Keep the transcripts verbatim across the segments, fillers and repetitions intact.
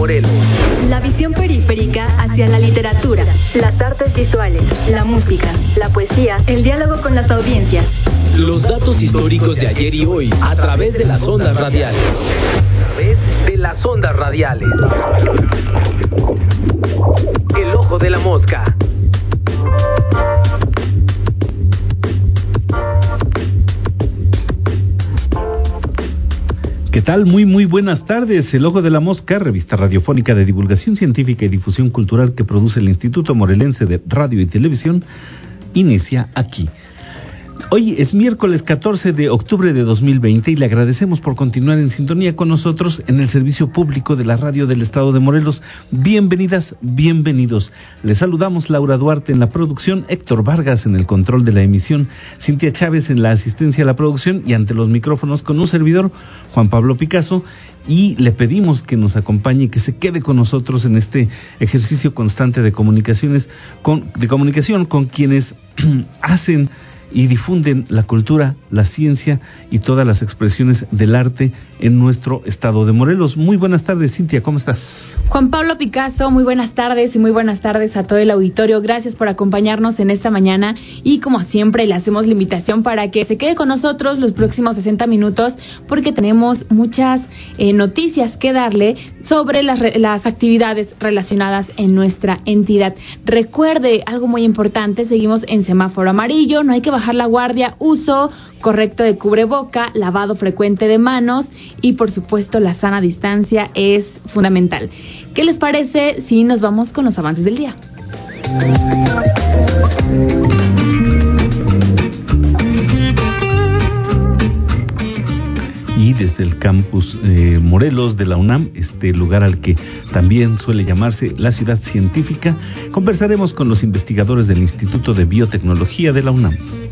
Morelos. La visión periférica hacia la literatura, las artes visuales, la música, la poesía, el diálogo con las audiencias. Los datos históricos de ayer y hoy a través de las ondas radiales. A través de las ondas radiales. El ojo de la mosca. ¿Qué tal? Muy, muy buenas tardes. El Ojo de la Mosca, revista radiofónica de divulgación científica y difusión cultural que produce el Instituto Morelense de Radio y Televisión, inicia aquí. Hoy es miércoles catorce de octubre de dos mil veinte y le agradecemos por continuar en sintonía con nosotros en el servicio público de la radio del estado de Morelos. Bienvenidas, bienvenidos. Les saludamos Laura Duarte en la producción, Héctor Vargas en el control de la emisión, Cintia Chávez en la asistencia a la producción y ante los micrófonos con un servidor, Juan Pablo Picasso. Y le pedimos que nos acompañe y que se quede con nosotros en este ejercicio constante de comunicaciones, con, de comunicación con quienes hacen y difunden la cultura, la ciencia y todas las expresiones del arte en nuestro estado de Morelos. Muy buenas tardes, Cintia, ¿cómo estás? Juan Pablo Picasso, muy buenas tardes y muy buenas tardes a todo el auditorio. Gracias por acompañarnos en esta mañana y como siempre le hacemos la invitación para que se quede con nosotros los próximos sesenta minutos porque tenemos muchas eh, noticias que darle sobre las, las actividades relacionadas en nuestra entidad. Recuerde algo muy importante, seguimos en semáforo amarillo, no hay que bajar la guardia, uso correcto de cubreboca, lavado frecuente de manos y por supuesto la sana distancia es fundamental. ¿Qué les parece si nos vamos con los avances del día? Y desde el campus eh, Morelos de la UNAM, este lugar al que también suele llamarse la ciudad científica, conversaremos con los investigadores del Instituto de Biotecnología de la UNAM.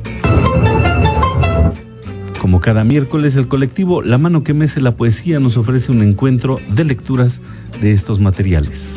Como cada miércoles, el colectivo La Mano que Mece la Poesía nos ofrece un encuentro de lecturas de estos materiales.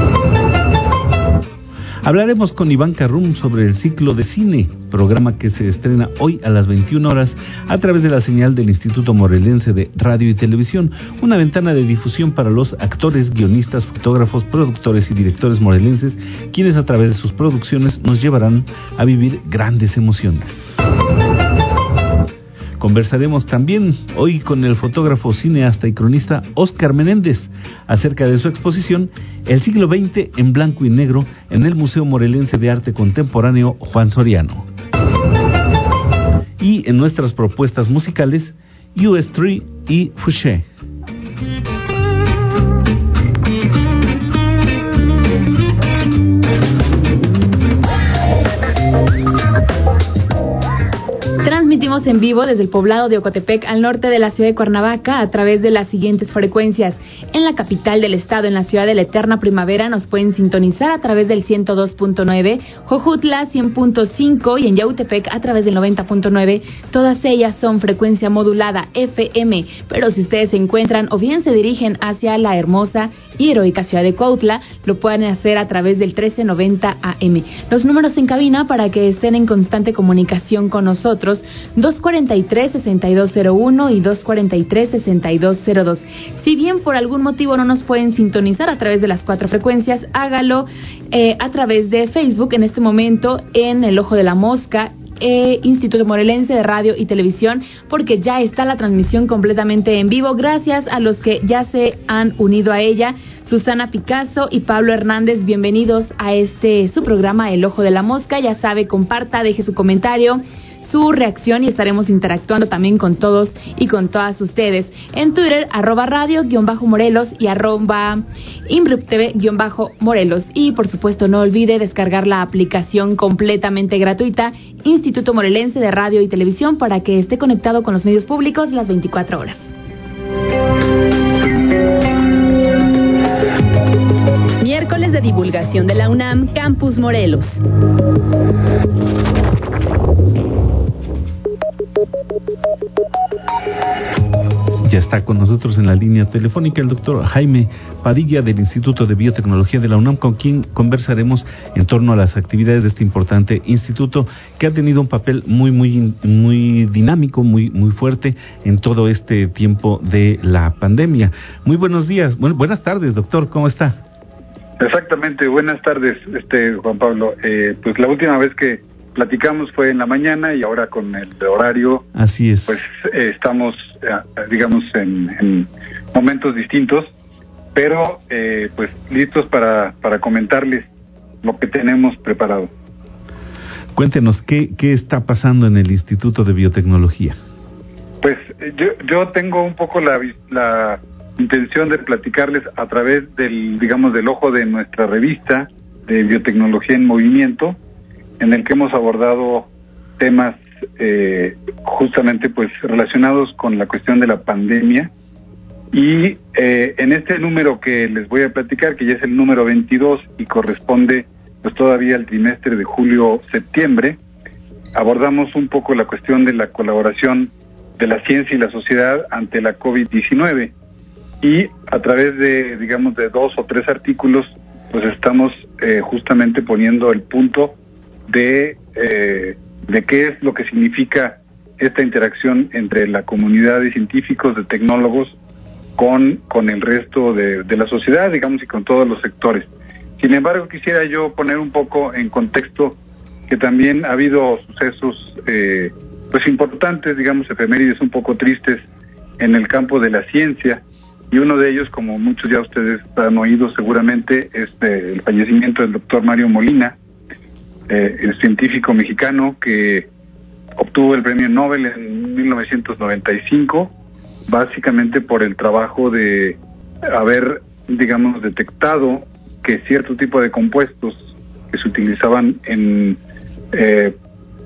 Hablaremos con Iván Carrum sobre el ciclo de cine, programa que se estrena hoy a las veintiuna horas a través de la señal del Instituto Morelense de Radio y Televisión, una ventana de difusión para los actores, guionistas, fotógrafos, productores y directores morelenses, quienes a través de sus producciones nos llevarán a vivir grandes emociones. Conversaremos también hoy con el fotógrafo, cineasta y cronista Óscar Menéndez acerca de su exposición El siglo veinte en blanco y negro en el Museo Morelense de Arte Contemporáneo Juan Soriano. Y en nuestras propuestas musicales, U S tres y Fouché. Transmitimos en vivo desde el poblado de Ocotepec al norte de la ciudad de Cuernavaca a través de las siguientes frecuencias. En la capital del estado, en la ciudad de la eterna primavera, nos pueden sintonizar a través del ciento dos punto nueve, Jojutla cien punto cinco y en Yautepec a través del noventa punto nueve. Todas ellas son frecuencia modulada F M, pero si ustedes se encuentran o bien se dirigen hacia la hermosa y heroica ciudad de Cuautla, lo pueden hacer a través del trece noventa A M. Los números en cabina para que estén en constante comunicación con nosotros, dos cuarenta y tres, sesenta y dos cero uno y dos cuarenta y tres, sesenta y dos cero dos. Si bien por algún motivo no nos pueden sintonizar a través de las cuatro frecuencias, hágalo eh, a través de Facebook en este momento en El Ojo de la Mosca, Eh, Instituto Morelense de Radio y Televisión, porque ya está la transmisión completamente en vivo. Gracias a los que ya se han unido a ella, Susana Picasso y Pablo Hernández, bienvenidos a este su programa El Ojo de la Mosca. Ya sabe, comparta, deje su comentario, su reacción y estaremos interactuando también con todos y con todas ustedes. En Twitter, arroba radio guión bajo Morelos y arroba IMRUPTV guión bajo Morelos. Y por supuesto no olvide descargar la aplicación completamente gratuita Instituto Morelense de Radio y Televisión para que esté conectado con los medios públicos las veinticuatro horas. Miércoles de divulgación de la UNAM, Campus Morelos. Ya está con nosotros en la línea telefónica el doctor Jaime Padilla del Instituto de Biotecnología de la UNAM, con quien conversaremos en torno a las actividades de este importante instituto que ha tenido un papel muy, muy, muy dinámico, muy, muy fuerte en todo este tiempo de la pandemia. Muy buenos días, bueno, buenas tardes, doctor, ¿cómo está? Exactamente, buenas tardes, este Juan Pablo. Eh, pues la última vez que platicamos fue en la mañana y ahora con el horario. Así es. Pues eh, estamos, eh, digamos, en, en momentos distintos, pero eh, pues listos para, para comentarles lo que tenemos preparado. Cuéntenos, ¿qué, qué está pasando en el Instituto de Biotecnología? Pues yo, yo tengo un poco la, la intención de platicarles a través del, digamos, del ojo de nuestra revista de Biotecnología en Movimiento, en el que hemos abordado temas eh, justamente pues relacionados con la cuestión de la pandemia. Y eh, en este número que les voy a platicar, que ya es el número veintidós y corresponde pues todavía al trimestre de julio-septiembre, abordamos un poco la cuestión de la colaboración de la ciencia y la sociedad ante la COVID diecinueve. Y a través de, digamos, de dos o tres artículos, pues estamos eh, justamente poniendo el punto de eh, de qué es lo que significa esta interacción entre la comunidad de científicos, de tecnólogos, con, con el resto de, de la sociedad, digamos, y con todos los sectores. Sin embargo, quisiera yo poner un poco en contexto que también ha habido sucesos eh, pues importantes, digamos, efemérides un poco tristes en el campo de la ciencia, y uno de ellos, como muchos ya ustedes han oído seguramente, es eh, el fallecimiento del doctor Mario Molina, Eh, el científico mexicano que obtuvo el premio Nobel en mil novecientos noventa y cinco, básicamente por el trabajo de haber, digamos, detectado que cierto tipo de compuestos que se utilizaban en eh,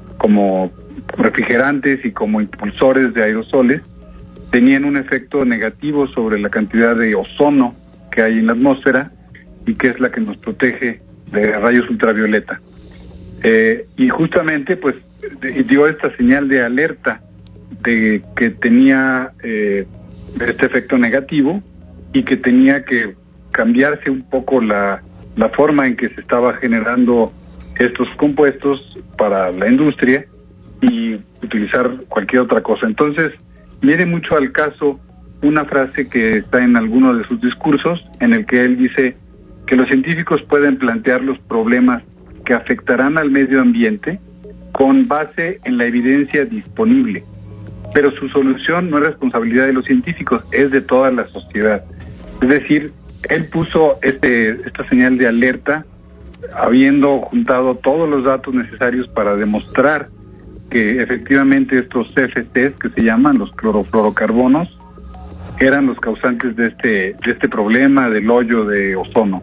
como refrigerantes y como impulsores de aerosoles tenían un efecto negativo sobre la cantidad de ozono que hay en la atmósfera y que es la que nos protege de rayos ultravioleta. Eh, y justamente pues dio esta señal de alerta de que tenía eh, este efecto negativo y que tenía que cambiarse un poco la, la forma en que se estaba generando estos compuestos para la industria y utilizar cualquier otra cosa. Entonces viene mucho al caso una frase que está en alguno de sus discursos, en el que él dice que los científicos pueden plantear los problemas que afectarán al medio ambiente con base en la evidencia disponible, pero su solución no es responsabilidad de los científicos, es de toda la sociedad. Es decir, él puso este esta señal de alerta habiendo juntado todos los datos necesarios para demostrar que efectivamente estos C F Cs, que se llaman los clorofluorocarbonos, eran los causantes de este de este problema del hoyo de ozono.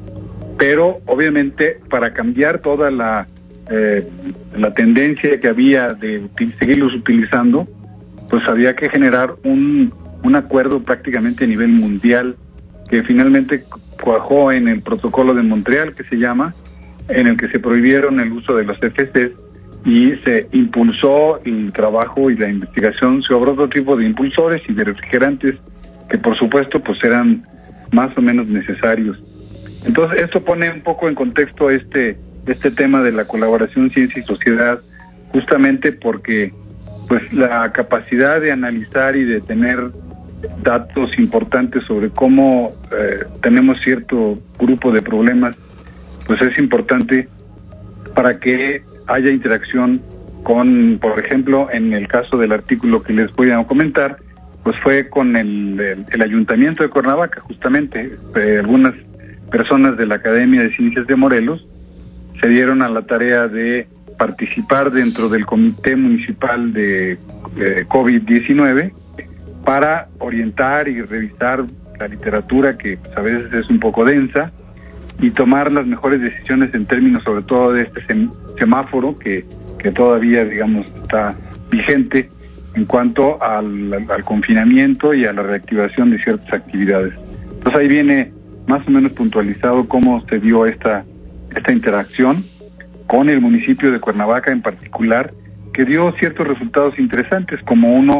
Pero obviamente para cambiar toda la eh, la tendencia que había de util- seguirlos utilizando, pues había que generar un, un acuerdo prácticamente a nivel mundial que finalmente cuajó en el protocolo de Montreal, que se llama, en el que se prohibieron el uso de los C F Cs y se impulsó el trabajo y la investigación sobre otro tipo de impulsores y de refrigerantes que por supuesto pues eran más o menos necesarios. Entonces esto pone un poco en contexto este este tema de la colaboración ciencia y sociedad, justamente porque pues la capacidad de analizar y de tener datos importantes sobre cómo eh, tenemos cierto grupo de problemas, pues es importante para que haya interacción con, por ejemplo, en el caso del artículo que les voy a comentar, pues fue con el, el, el Ayuntamiento de Cuernavaca, justamente, eh, algunas personas de la Academia de Ciencias de Morelos se dieron a la tarea de participar dentro del Comité Municipal de eh, COVID diecinueve para orientar y revisar la literatura que pues, a veces es un poco densa y tomar las mejores decisiones en términos sobre todo de este sem- semáforo que, que todavía digamos está vigente en cuanto al, al, al confinamiento y a la reactivación de ciertas actividades. Entonces ahí viene más o menos puntualizado cómo se dio esta, esta interacción con el municipio de Cuernavaca en particular, que dio ciertos resultados interesantes, como uno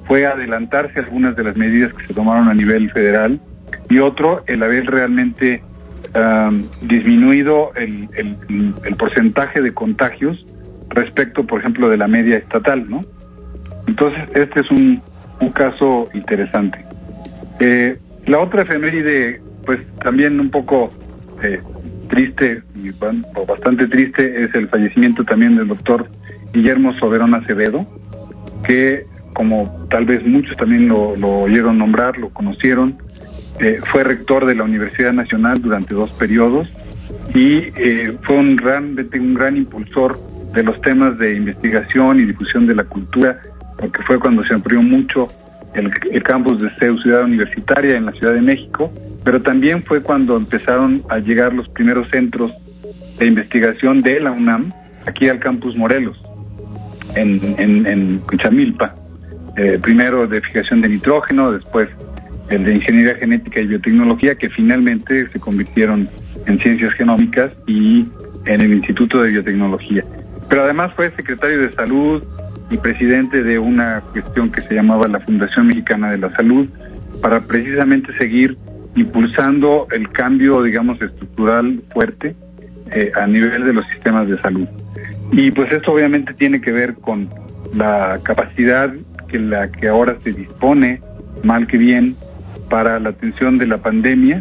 fue adelantarse a algunas de las medidas que se tomaron a nivel federal, y otro, el haber realmente um, disminuido el, el, el porcentaje de contagios respecto, por ejemplo, de la media estatal, ¿no? Entonces, este es un, un caso interesante. Eh, la otra efeméride, pues también un poco eh, triste, y, o bastante triste, es el fallecimiento también del doctor Guillermo Soberón Acevedo, que, como tal vez muchos también lo, lo oyeron nombrar, lo conocieron, eh, fue rector de la Universidad Nacional durante dos periodos y eh, fue un realmente un gran impulsor de los temas de investigación y difusión de la cultura, porque fue cuando se amplió mucho el, el campus de C E U Ciudad Universitaria en la Ciudad de México, pero también fue cuando empezaron a llegar los primeros centros de investigación de la UNAM aquí al campus Morelos, en, en, en Cuchamilpa, eh, primero de fijación de nitrógeno, después el de ingeniería genética y biotecnología, que finalmente se convirtieron en ciencias genómicas y en el Instituto de Biotecnología. Pero además fue secretario de Salud y presidente de una cuestión que se llamaba la Fundación Mexicana de la Salud, para precisamente seguir impulsando el cambio, digamos, estructural fuerte eh, a nivel de los sistemas de salud. Y pues esto obviamente tiene que ver con la capacidad que la que ahora se dispone, mal que bien, para la atención de la pandemia.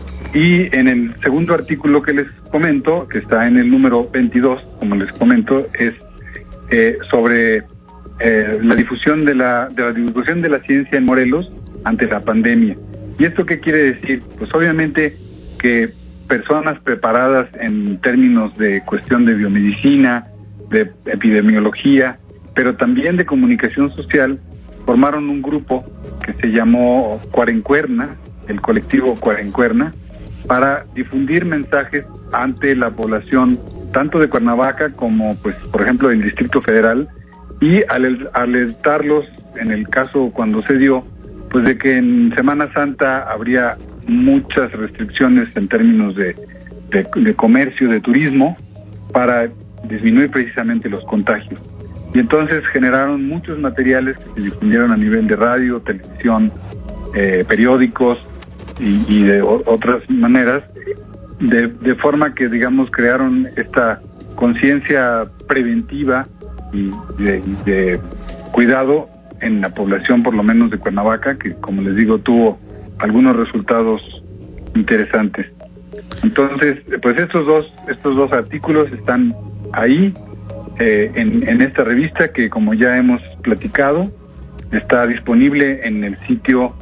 Y en el segundo artículo que les comento, que está en el número veintidós, como les comento, es eh, sobre eh, la difusión de la, de la divulgación de la ciencia en Morelos ante la pandemia. ¿Y esto qué quiere decir? Pues obviamente que personas preparadas en términos de cuestión de biomedicina, de epidemiología, pero también de comunicación social, formaron un grupo que se llamó Cuarencuerna, el colectivo Cuarencuerna, para difundir mensajes ante la población, tanto de Cuernavaca como, pues, por ejemplo, del Distrito Federal, y alertarlos, en el caso cuando se dio, pues de que en Semana Santa habría muchas restricciones en términos de, de, de comercio, de turismo, para disminuir precisamente los contagios. Y entonces generaron muchos materiales que se difundieron a nivel de radio, televisión, eh, periódicos y, y de o, otras maneras, de, de forma que, digamos, crearon esta conciencia preventiva y de, de cuidado en la población, por lo menos de Cuernavaca, que, como les digo, tuvo algunos resultados interesantes. Entonces, pues estos dos estos dos artículos están ahí eh, en, en esta revista, que, como ya hemos platicado, está disponible en el sitio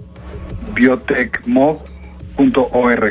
biotechmod punto org,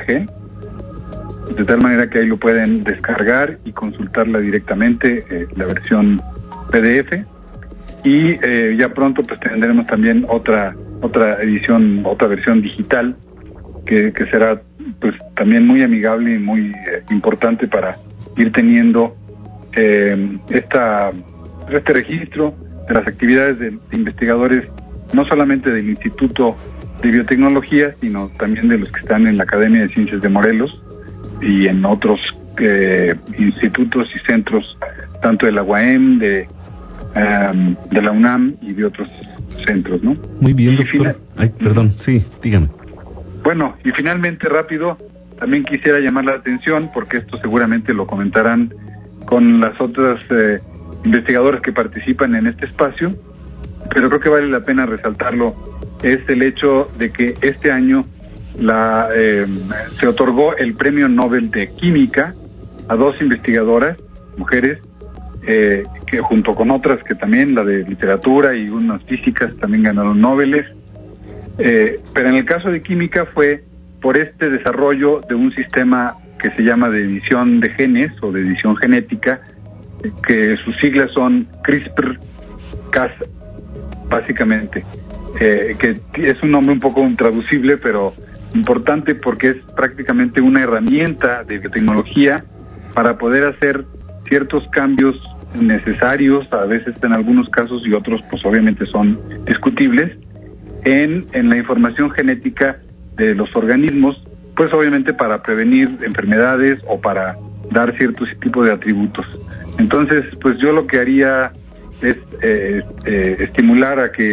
de tal manera que ahí lo pueden descargar y consultarla directamente, eh, la versión P D F. Y eh, ya pronto pues tendremos también otra otra edición, otra versión digital, que, que será pues también muy amigable y muy eh, importante para ir teniendo eh, esta este registro de las actividades de, de investigadores, no solamente del Instituto de Biotecnología, sino también de los que están en la Academia de Ciencias de Morelos y en otros eh, institutos y centros, tanto de la U A M, de Um, de la UNAM y de otros centros, ¿no? Muy bien, doctor. Final... Ay, perdón, sí, dígame. Bueno, y finalmente, rápido, también quisiera llamar la atención, porque esto seguramente lo comentarán con las otras eh, investigadoras que participan en este espacio, pero creo que vale la pena resaltarlo, es el hecho de que este año la eh, se otorgó el Premio Nobel de Química a dos investigadoras, mujeres, Eh, que junto con otras que también, la de literatura y unas físicas, también ganaron Nobeles, eh, pero en el caso de química fue por este desarrollo de un sistema que se llama de edición de genes o de edición genética, que sus siglas son CRISPR Cas, básicamente, eh, que es un nombre un poco intraducible, pero importante porque es prácticamente una herramienta de biotecnología para poder hacer ciertos cambios necesarios, a veces en algunos casos, y otros pues obviamente son discutibles, en, en la información genética de los organismos, pues obviamente para prevenir enfermedades o para dar ciertos tipos de atributos. Entonces, pues yo lo que haría es eh, eh, estimular a que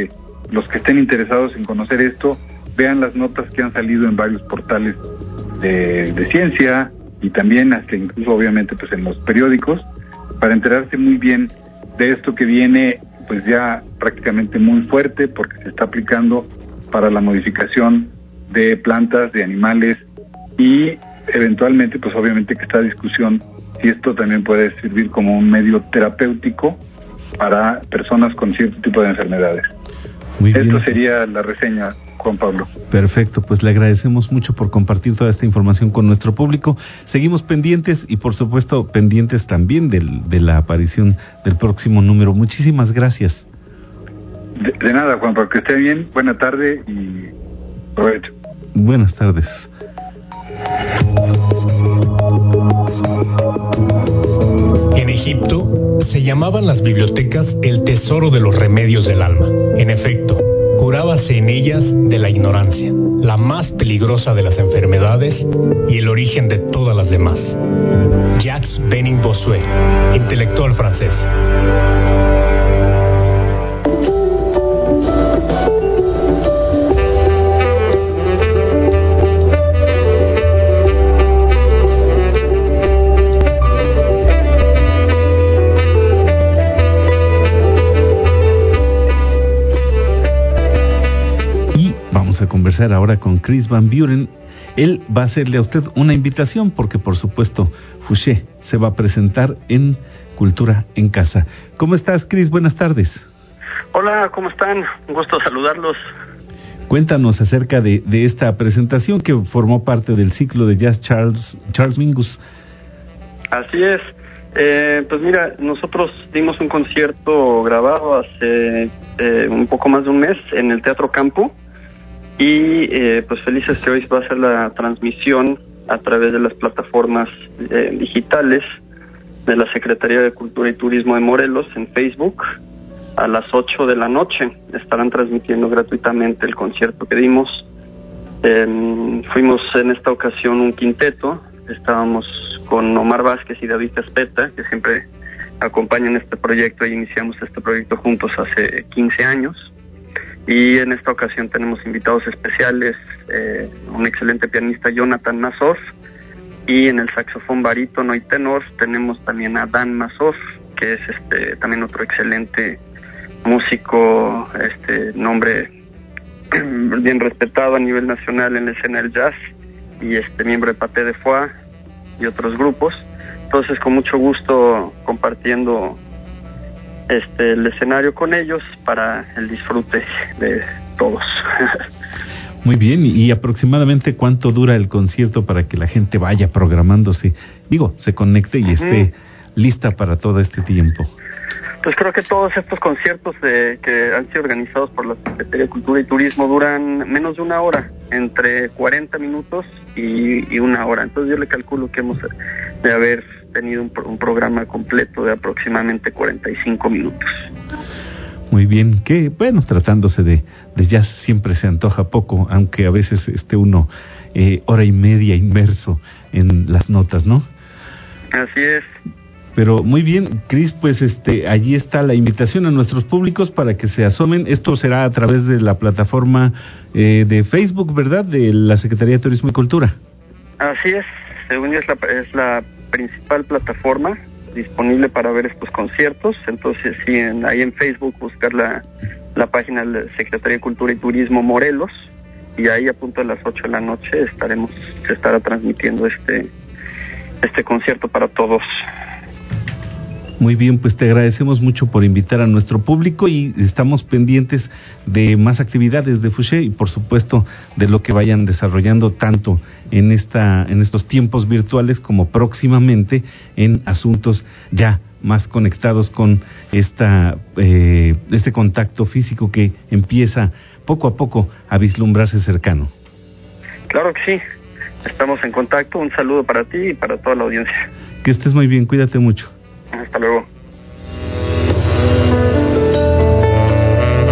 los que estén interesados en conocer esto, vean las notas que han salido en varios portales de, de ciencia y también hasta incluso obviamente pues en los periódicos, para enterarse muy bien de esto que viene pues ya prácticamente muy fuerte, porque se está aplicando para la modificación de plantas, de animales, y eventualmente pues obviamente que está discusión si esto también puede servir como un medio terapéutico para personas con cierto tipo de enfermedades. Muy Esto bien. sería la reseña, Juan Pablo. Perfecto, pues le agradecemos mucho por compartir toda esta información con nuestro público. Seguimos pendientes y por supuesto pendientes también del, de la aparición del próximo número. Muchísimas gracias. De, de nada, Juan Pablo, que esté bien, buena tarde y provecho. Buenas tardes. En Egipto se llamaban las bibliotecas el tesoro de los remedios del alma. En efecto, curábase en ellas de la ignorancia, la más peligrosa de las enfermedades y el origen de todas las demás. Jacques Bening Bossuet, intelectual francés. A conversar ahora con Chris Van Buren. Él va a hacerle a usted una invitación porque por supuesto Fouché se va a presentar en Cultura en Casa. ¿Cómo estás, Chris? Buenas tardes. Hola, ¿cómo están? Un gusto saludarlos. Cuéntanos acerca de, de esta presentación que formó parte del ciclo de jazz Charles, Charles Mingus. Así es. Eh, pues mira, nosotros dimos un concierto grabado hace eh, un poco más de un mes en el Teatro Campo. Y eh, pues felices que hoy va a ser la transmisión a través de las plataformas eh, digitales de la Secretaría de Cultura y Turismo de Morelos en Facebook. A las ocho de la noche estarán transmitiendo gratuitamente el concierto que dimos. Eh, fuimos en esta ocasión un quinteto. Estábamos con Omar Vázquez y David Caspeta, que siempre acompañan este proyecto, y iniciamos este proyecto juntos hace quince años. Y en esta ocasión tenemos invitados especiales, eh, un excelente pianista, Jonathan Mazov, y en el saxofón barítono y tenor tenemos también a Dan Mazov, que es este también otro excelente músico, este nombre bien respetado a nivel nacional en la escena del jazz, y este miembro de Paté de Foix y otros grupos. Entonces, con mucho gusto compartiendo este el escenario con ellos para el disfrute de todos. Muy bien, y aproximadamente cuánto dura el concierto para que la gente vaya programándose, digo, se conecte y esté uh-huh. lista para todo este tiempo. Pues creo que todos estos conciertos de, que han sido organizados por la Secretaría de Cultura y Turismo duran menos de una hora, entre cuarenta minutos y, y una hora. Entonces yo le calculo que hemos de haber tenido un, un programa completo de aproximadamente cuarenta y cinco minutos. Muy bien, que bueno, tratándose de, de jazz siempre se antoja poco, aunque a veces esté uno eh, hora y media inmerso en las notas, ¿no? Así es. Pero muy bien, Chris, pues este, allí está la invitación a nuestros públicos para que se asomen. Esto será a través de la plataforma eh, de Facebook, ¿verdad?, de la Secretaría de Turismo y Cultura. Así es, según yo es la, es la principal plataforma disponible para ver estos conciertos. Entonces, sí, en, ahí en Facebook buscar la, la página de la Secretaría de Cultura y Turismo Morelos, y ahí a punto de las ocho de la noche estaremos, se estará transmitiendo este, este concierto para todos. Muy bien, pues te agradecemos mucho por invitar a nuestro público y estamos pendientes de más actividades de Fouché y por supuesto de lo que vayan desarrollando tanto en esta en estos tiempos virtuales como próximamente en asuntos ya más conectados con esta eh, este contacto físico que empieza poco a poco a vislumbrarse cercano. Claro que sí, estamos en contacto. Un saludo para ti y para toda la audiencia. Que estés muy bien, cuídate mucho. Hasta luego.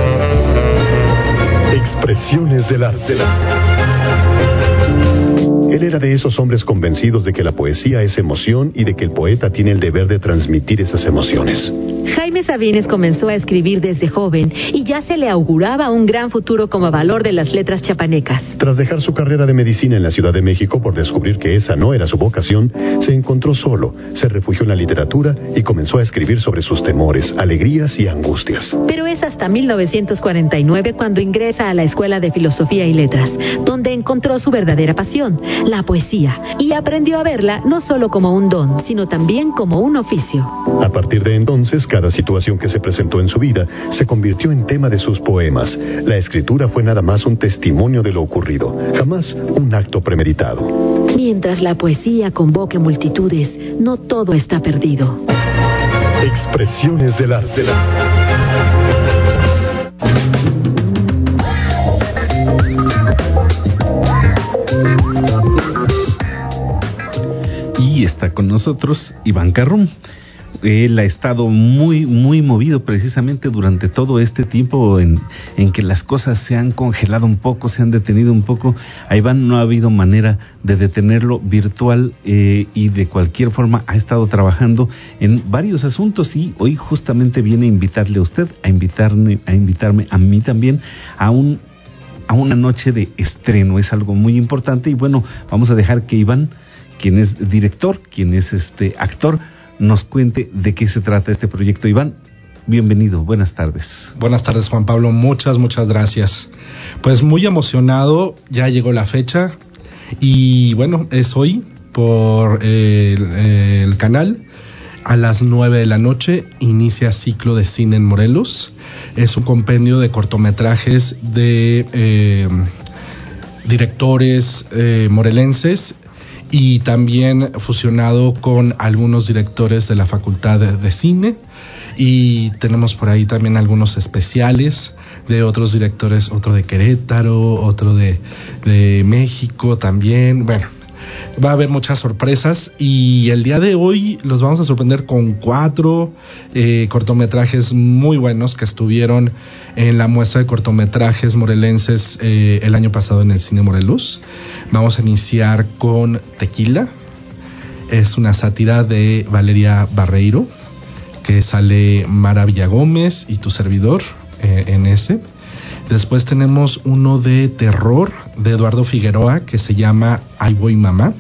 Expresiones del arte. Él era de esos hombres convencidos de que la poesía es emoción y de que el poeta tiene el deber de transmitir esas emociones. Jaime Sabines comenzó a escribir desde joven y ya se le auguraba un gran futuro como valor de las letras chiapanecas. Tras dejar su carrera de medicina en la Ciudad de México por descubrir que esa no era su vocación, se encontró solo, se refugió en la literatura y comenzó a escribir sobre sus temores, alegrías y angustias. Pero es hasta mil novecientos cuarenta y nueve cuando ingresa a la Escuela de Filosofía y Letras, donde encontró su verdadera pasión, la poesía, y aprendió a verla no solo como un don, sino también como un oficio. A partir de entonces, cada situación que se presentó en su vida se convirtió en tema de sus poemas. La escritura fue nada más un testimonio de lo ocurrido, jamás un acto premeditado. Mientras la poesía convoque multitudes, no todo está perdido. Expresiones del arte. Y está con nosotros Iván Carrum. Él ha estado muy, muy movido precisamente durante todo este tiempo en, en que las cosas se han congelado un poco, se han detenido un poco. A Iván no ha habido manera de detenerlo virtual eh, y de cualquier forma ha estado trabajando en varios asuntos y hoy justamente viene a invitarle a usted, a invitarme, a invitarme a mí también a un a una noche de estreno. Es algo muy importante y bueno, vamos a dejar que Iván, quien es director, quien es este actor, nos cuente de qué se trata este proyecto. Iván, bienvenido, buenas tardes. Buenas tardes, Juan Pablo, muchas, muchas gracias. Pues muy emocionado, ya llegó la fecha y bueno, es hoy por eh, el, el canal. A las nueve de la noche inicia Ciclo de Cine en Morelos. Es un compendio de cortometrajes de eh, directores eh, morelenses y también fusionado con algunos directores de la Facultad de, de Cine, y tenemos por ahí también algunos especiales de otros directores, otro de Querétaro, otro de, de México también. Bueno, va a haber muchas sorpresas y el día de hoy los vamos a sorprender con cuatro eh, cortometrajes muy buenos que estuvieron en la muestra de cortometrajes morelenses eh, el año pasado en el Cine Morelos. Vamos a iniciar con Tequila. Es una sátira de Valeria Barreiro, que sale Mara Villagómez y tu servidor eh, en ese. Después tenemos uno de terror de Eduardo Figueroa que se llama Ahí voy mamá.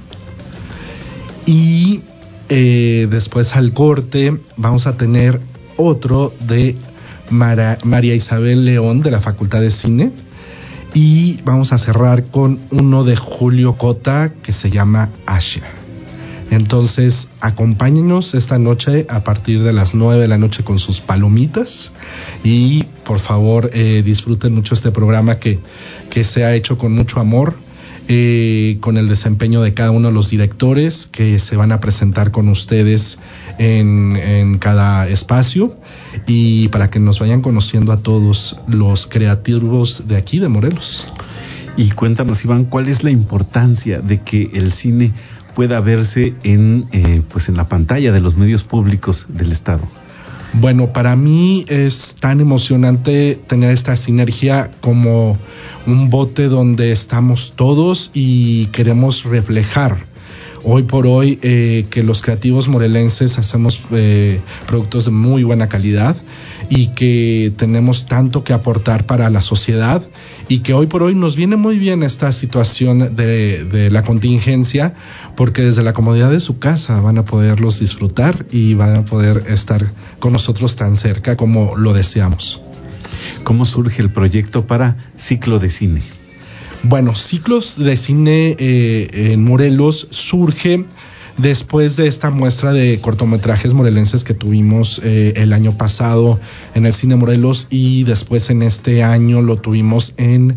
Y eh, después al corte vamos a tener otro de Mara, María Isabel León de la Facultad de Cine. Y vamos a cerrar con uno de Julio Cota que se llama Asha. Entonces, acompáñenos esta noche a partir de las nueve de la noche con sus palomitas y por favor eh, disfruten mucho este programa que, que se ha hecho con mucho amor, eh, con el desempeño de cada uno de los directores que se van a presentar con ustedes en, en cada espacio, y para que nos vayan conociendo a todos los creativos de aquí de Morelos. Y cuéntanos, Iván, ¿cuál es la importancia de que el cine pueda verse en eh, pues en la pantalla de los medios públicos del estado? Bueno, para mí es tan emocionante tener esta sinergia como un bote donde estamos todos y queremos reflejar hoy por hoy eh, que los creativos morelenses hacemos eh, productos de muy buena calidad y que tenemos tanto que aportar para la sociedad, y que hoy por hoy nos viene muy bien esta situación de, de la contingencia, porque desde la comodidad de su casa van a poderlos disfrutar y van a poder estar con nosotros tan cerca como lo deseamos. ¿Cómo surge el proyecto para Ciclo de Cine? Bueno, Ciclos de Cine eh, en Morelos surge después de esta muestra de cortometrajes morelenses que tuvimos eh, el año pasado en el Cine Morelos, y después en este año lo tuvimos en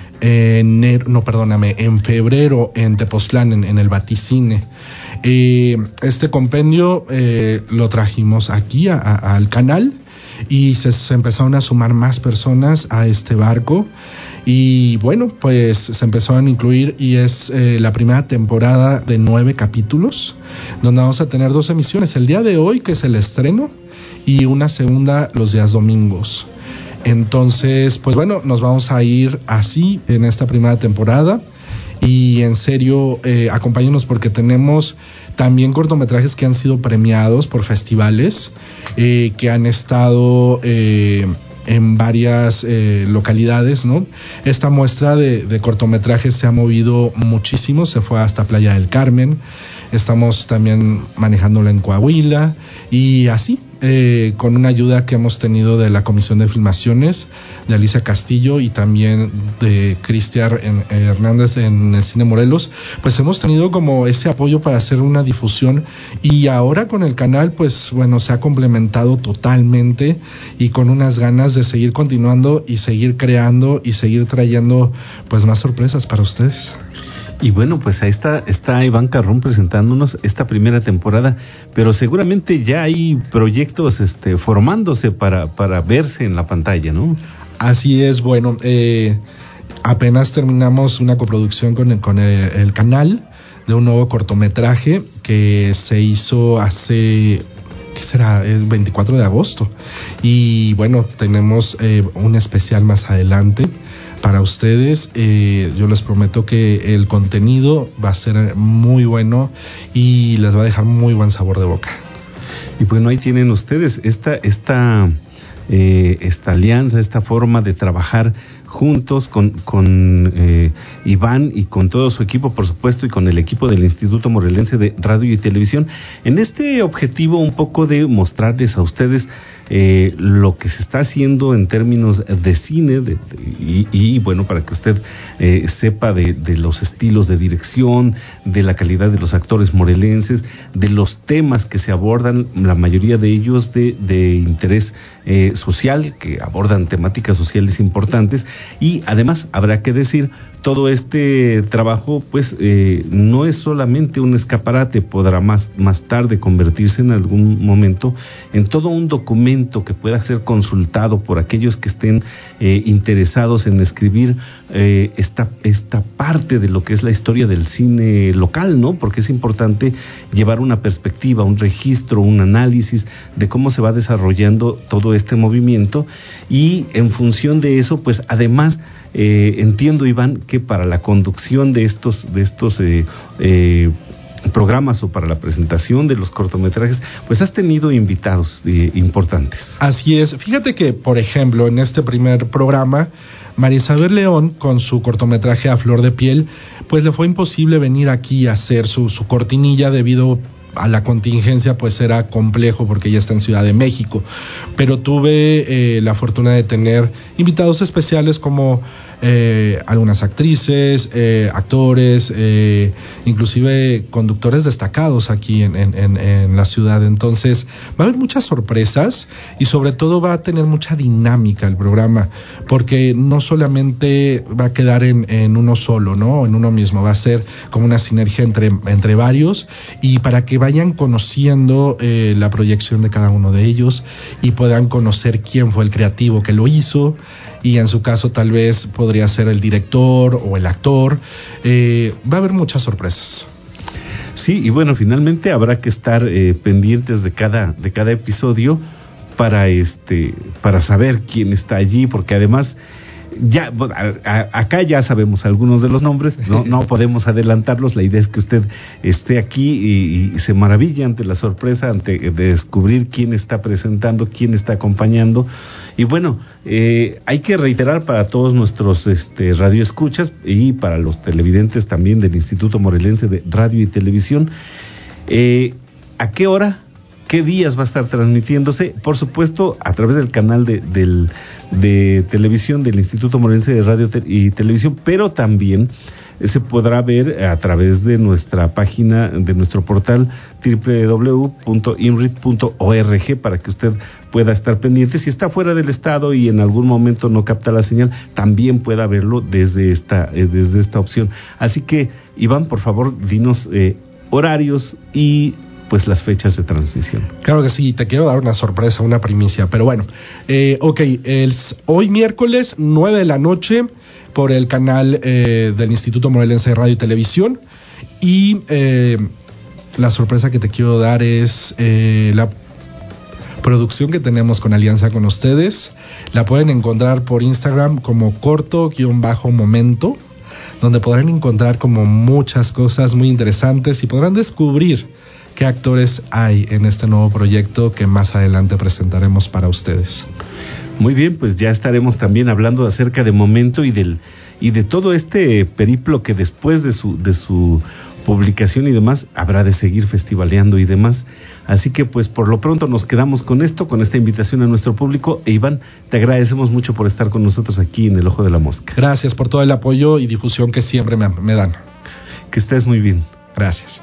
enero, no, perdóname, en febrero en Tepoztlán, en, en el Baticine. Eh, este compendio eh, lo trajimos aquí a, a, al canal y se, se empezaron a sumar más personas a este barco. Y bueno, pues se empezaron a incluir y es eh, la primera temporada de nueve capítulos, donde vamos a tener dos emisiones, el día de hoy, que es el estreno, y una segunda los días domingos. Entonces, pues bueno, nos vamos a ir así en esta primera temporada y en serio, eh, acompáñenos porque tenemos también cortometrajes que han sido premiados por festivales, eh, que han estado eh, en varias eh, localidades, ¿no? Esta muestra de, de cortometrajes se ha movido muchísimo, se fue hasta Playa del Carmen, estamos también manejándola en Coahuila y así, eh, con una ayuda que hemos tenido de la Comisión de Filmaciones, de Alicia Castillo y también de Cristian Hernández en el Cine Morelos, pues hemos tenido como ese apoyo para hacer una difusión y ahora con el canal, pues bueno, se ha complementado totalmente y con unas ganas de seguir continuando y seguir creando y seguir trayendo pues más sorpresas para ustedes. Y bueno, pues ahí está, está Iván Carrón presentándonos esta primera temporada, pero seguramente ya hay proyectos este, formándose para, para verse en la pantalla, ¿no? Así es, bueno, eh, apenas terminamos una coproducción con el, con el, el canal de un nuevo cortometraje que se hizo hace... ¿qué será? El veinticuatro de agosto. Y bueno, tenemos eh, un especial más adelante para ustedes. Eh, yo les prometo que el contenido va a ser muy bueno y les va a dejar muy buen sabor de boca. Y bueno, ahí tienen ustedes esta, esta, eh, esta alianza, esta forma de trabajar juntos con, con eh, Iván y con todo su equipo, por supuesto, y con el equipo del Instituto Morelense de Radio y Televisión, en este objetivo un poco de mostrarles a ustedes eh, lo que se está haciendo en términos de cine, de, de, y, y bueno, para que usted eh, sepa de, de los estilos de dirección, de la calidad de los actores morelenses, de los temas que se abordan, la mayoría de ellos de, de interés eh, social, que abordan temáticas sociales importantes. Y además habrá que decir, todo este trabajo pues eh, no es solamente un escaparate, podrá más, más tarde convertirse en algún momento en todo un documento que pueda ser consultado por aquellos que estén eh, interesados en escribir eh, esta, esta parte de lo que es la historia del cine local, ¿no? Porque es importante llevar una perspectiva, un registro, un análisis de cómo se va desarrollando todo este movimiento y en función de eso pues además Eh, entiendo, Iván, que para la conducción de estos de estos eh, eh, programas o para la presentación de los cortometrajes, pues has tenido invitados eh, importantes. Así es. Fíjate que, por ejemplo, en este primer programa, María Isabel León, con su cortometraje A Flor de Piel, pues le fue imposible venir aquí a hacer su, su cortinilla debido a la contingencia, pues era complejo porque ella está en Ciudad de México, pero tuve eh, la fortuna de tener invitados especiales como eh, algunas actrices, eh, actores, eh, inclusive conductores destacados aquí en, en, en, en la ciudad. Entonces va a haber muchas sorpresas y sobre todo va a tener mucha dinámica el programa, porque no solamente va a quedar en, en uno solo, ¿no? En uno mismo, va a ser como una sinergia entre, entre varios y para que vayan conociendo eh, la proyección de cada uno de ellos y puedan conocer quién fue el creativo que lo hizo y en su caso tal vez podría ser el director o el actor. Eh, va a haber muchas sorpresas. Sí, y bueno, finalmente habrá que estar eh, pendientes de cada, de cada episodio para este, para saber quién está allí, porque además ya a, a, acá ya sabemos algunos de los nombres, no, no podemos adelantarlos. La idea es que usted esté aquí y, y se maraville ante la sorpresa, ante de descubrir quién está presentando, quién está acompañando. Y bueno, eh, hay que reiterar para todos nuestros este, radioescuchas y para los televidentes también del Instituto Morelense de Radio y Televisión, eh, ¿a qué hora? ¿Qué días va a estar transmitiéndose? Por supuesto, a través del canal de, del, de televisión del Instituto Morelense de Radio y Televisión, pero también se podrá ver a través de nuestra página, de nuestro portal doble u doble u doble u punto i m r i t punto org para que usted pueda estar pendiente. Si está fuera del estado y en algún momento no capta la señal, también pueda verlo desde esta, eh, desde esta opción. Así que, Iván, por favor, dinos eh, horarios y pues las fechas de transmisión. Claro que sí, te quiero dar una sorpresa, una primicia, pero bueno, eh, ok, el, hoy miércoles nueve de la noche por el canal eh, del Instituto Morelense de Radio y Televisión y eh, la sorpresa que te quiero dar es eh, la producción que tenemos con alianza con ustedes. La pueden encontrar por Instagram como corto-momento. donde podrán encontrar como muchas cosas muy interesantes y podrán descubrir qué actores hay en este nuevo proyecto que más adelante presentaremos para ustedes. Muy bien, pues ya estaremos también hablando acerca de Momento y del y de todo este periplo que después de su de su publicación y demás habrá de seguir festivaleando y demás. Así que pues por lo pronto nos quedamos con esto, con esta invitación a nuestro público. E Iván, te agradecemos mucho por estar con nosotros aquí en El Ojo de la Mosca. Gracias por todo el apoyo y difusión que siempre me, me dan. Que estés muy bien. Gracias.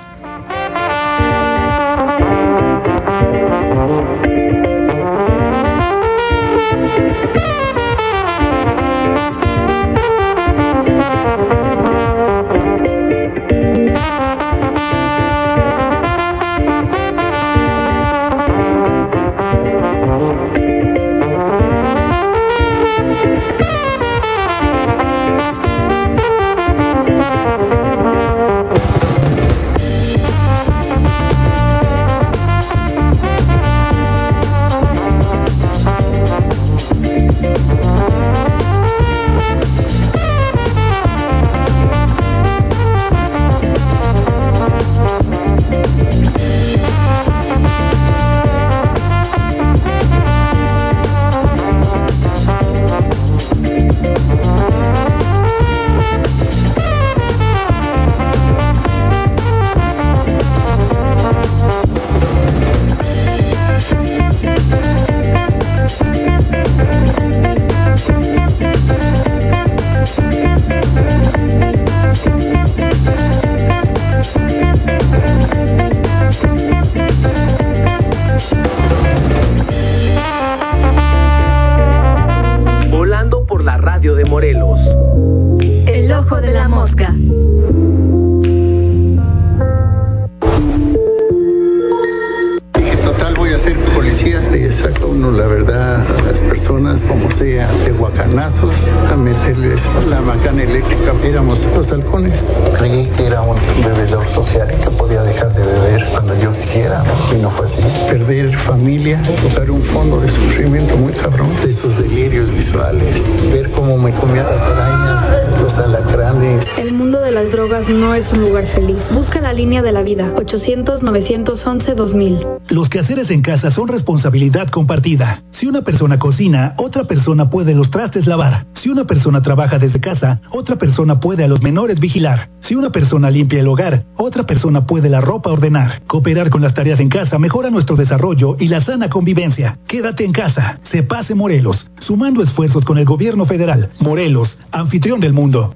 ochocientos, novecientos once, dos mil. Los quehaceres en casa son responsabilidad compartida. Si una persona cocina, otra persona puede los trastes lavar. Si una persona trabaja desde casa, otra persona puede a los menores vigilar. Si una persona limpia el hogar, otra persona puede la ropa ordenar. Cooperar con las tareas en casa mejora nuestro desarrollo y la sana convivencia. Quédate en casa. Se pase Morelos. Sumando esfuerzos con el gobierno federal. Morelos, anfitrión del mundo.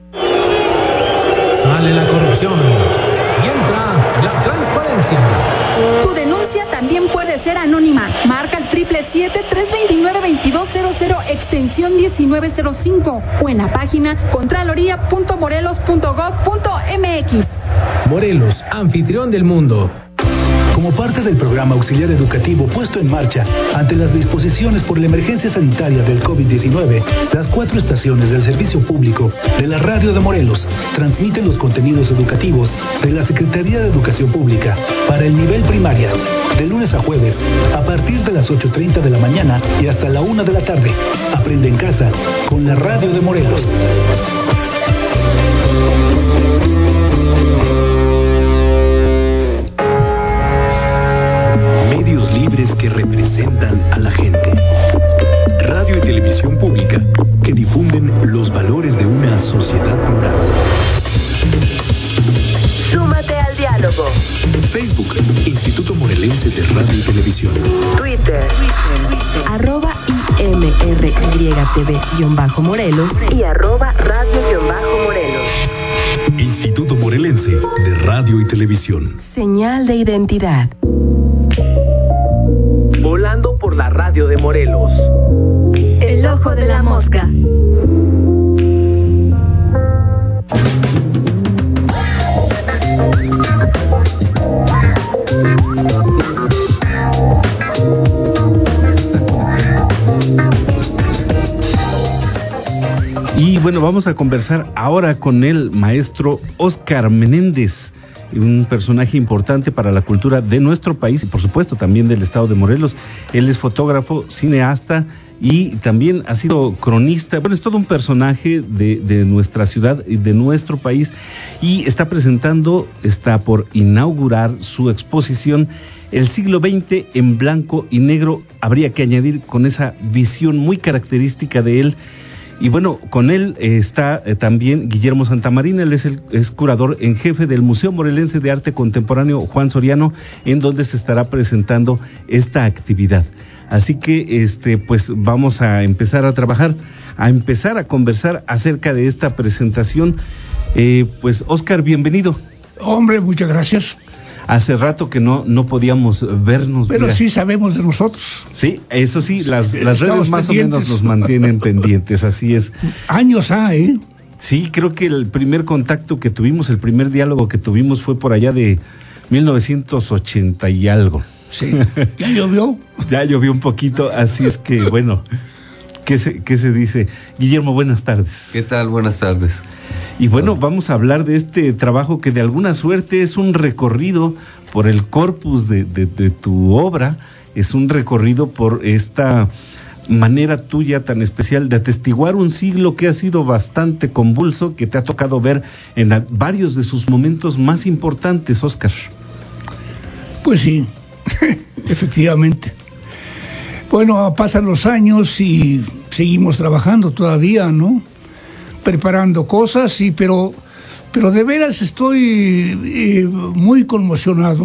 Sale la corrupción. La transparencia. Tu denuncia también puede ser anónima. Marca el triple siete, tres veintinueve, veintidós cero cero, extensión diecinueve cero cinco o en la página contraloría punto morelos punto gob punto mx. Morelos, anfitrión del mundo. Como parte del programa auxiliar educativo puesto en marcha ante las disposiciones por la emergencia sanitaria del COVID diecinueve, las cuatro estaciones del servicio público de la radio de Morelos transmiten los contenidos educativos de la Secretaría de Educación Pública para el nivel primaria, de lunes a jueves, a partir de las ocho treinta de la mañana y hasta la una de la tarde. Aprende en casa con la radio de Morelos. Libres que representan a la gente. Radio y televisión pública que difunden los valores de una sociedad plural. Súmate al diálogo. Facebook, Instituto Morelense de Radio y Televisión. Twitter, Twitter. arroba I M R Y T V-Morelos y arroba Radio-Morelos. Instituto Morelense de Radio y Televisión. Señal de identidad. Volando por la radio de Morelos. El Ojo de la Mosca. Y bueno, vamos a conversar ahora con el maestro Óscar Menéndez. un personaje importante para la cultura de nuestro país y por supuesto también del estado de Morelos. Él es fotógrafo, cineasta y también ha sido cronista. Bueno, es todo un personaje de, de nuestra ciudad y de nuestro país, y está presentando, está por inaugurar su exposición El siglo veinte en blanco y negro. Habría que añadir con esa visión muy característica de él. Y bueno, con él eh, está eh, también Guillermo Santamarina. Él es el es curador en jefe del Museo Morelense de Arte Contemporáneo Juan Soriano, en donde se estará presentando esta actividad. Así que este pues vamos a empezar a trabajar, a empezar a conversar acerca de esta presentación. Eh, pues Óscar, bienvenido. Hombre, muchas gracias. Hace rato que no no podíamos vernos. Pero mira. Sí sabemos de nosotros. Sí, eso sí, las, las redes más pendientes. o menos nos mantienen pendientes, así es. Años ha, ¿eh? Sí, creo que el primer contacto que tuvimos, el primer diálogo que tuvimos fue por allá de mil novecientos ochenta y algo. Sí, ya llovió. Ya llovió un poquito, así es que bueno, ¿qué se, qué se dice? Guillermo, buenas tardes. ¿Qué tal? Buenas tardes. Y bueno, vamos a hablar de este trabajo que de alguna suerte es un recorrido por el corpus de, de, de tu obra, es un recorrido por esta manera tuya tan especial de atestiguar un siglo que ha sido bastante convulso, que te ha tocado ver en la, varios de sus momentos más importantes, Óscar. Pues sí, efectivamente. Bueno, pasan los años y seguimos trabajando todavía, ¿no? Preparando cosas, y pero pero de veras estoy eh, muy conmocionado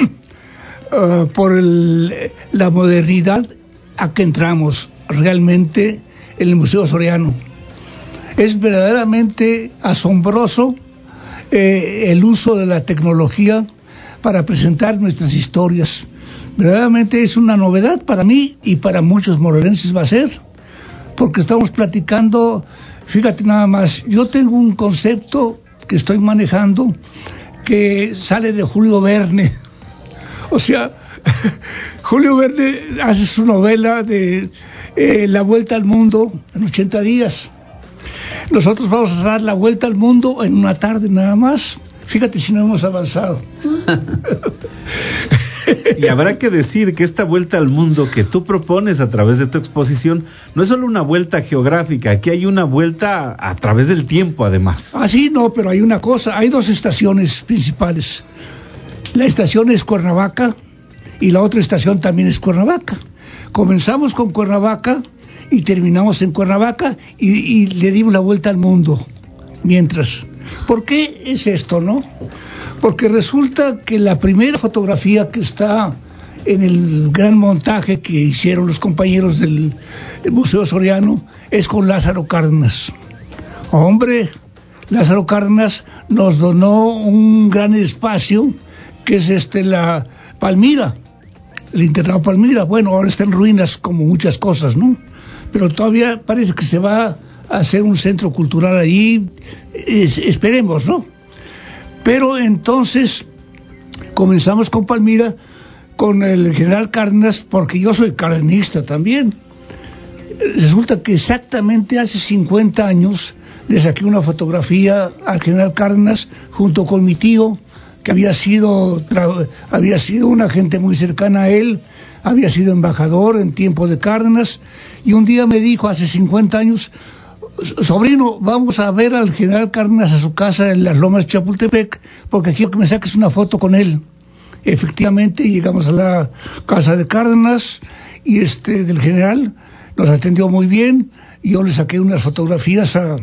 uh, por el, la modernidad a que entramos realmente en el Museo Soriano. Es verdaderamente asombroso eh, el uso de la tecnología para presentar nuestras historias. Verdaderamente es una novedad para mí y para muchos morelenses va a ser, porque estamos platicando. Fíjate nada más, yo tengo un concepto que estoy manejando que sale de Julio Verne. O sea, Julio Verne hace su novela de eh, La Vuelta al Mundo en ochenta días. Nosotros vamos a dar la vuelta al mundo en una tarde nada más. Fíjate si no hemos avanzado. Y habrá que decir que esta vuelta al mundo que tú propones a través de tu exposición no es solo una vuelta geográfica, aquí hay una vuelta a través del tiempo además. Ah, sí, no, pero hay una cosa, hay dos estaciones principales. La estación es Cuernavaca y la otra estación también es Cuernavaca. Comenzamos con Cuernavaca y terminamos en Cuernavaca y, y le dimos la vuelta al mundo mientras. ¿Por qué es esto, no? Porque resulta que la primera fotografía que está en el gran montaje que hicieron los compañeros del, del Museo Soriano es con Lázaro Cárdenas. Hombre, Lázaro Cárdenas nos donó un gran espacio que es este la Palmira, el internado Palmira. Bueno, ahora está en ruinas como muchas cosas, ¿no? Pero todavía parece que se va a hacer un centro cultural allí, es, esperemos, ¿no? Pero entonces comenzamos con Palmira, con el general Cárdenas, porque yo soy cardenista también. Resulta que exactamente hace cincuenta años le saqué una fotografía al general Cárdenas junto con mi tío, que había sido, tra- había sido una gente muy cercana a él, había sido embajador en tiempo de Cárdenas, y un día me dijo, hace cincuenta años, sobrino, vamos a ver al general Cárdenas a su casa en las Lomas de Chapultepec, porque quiero que me saques una foto con él. Efectivamente, llegamos a la casa de Cárdenas y este del general nos atendió muy bien. Yo le saqué unas fotografías a,